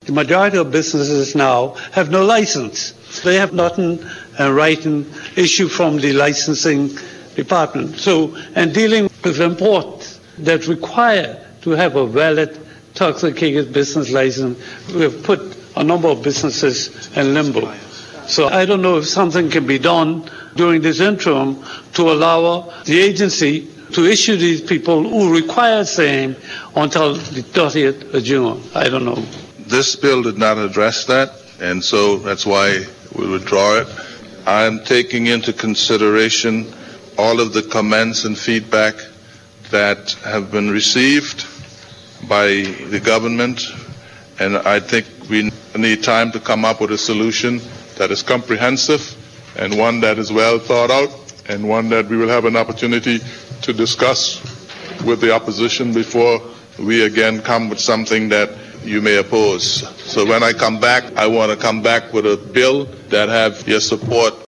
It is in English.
the majority of businesses now have no license. They have nothing writing issued from the licensing department. So, and dealing with imports that require to have a valid toxicated business license, we have put a number of businesses in limbo. So I don't know if something can be done during this interim to allow the agency to issue these people who require same until the 30th of June. I don't know. This bill did not address that, and so that's why we withdraw it. I am taking into consideration all of the comments and feedback that have been received by the government, and I think we need time to come up with a solution that is comprehensive and one that is well thought out and one that we will have an opportunity to discuss with the opposition before we again come with something that you may oppose. So when I come back, I want to come back with a bill that have your support.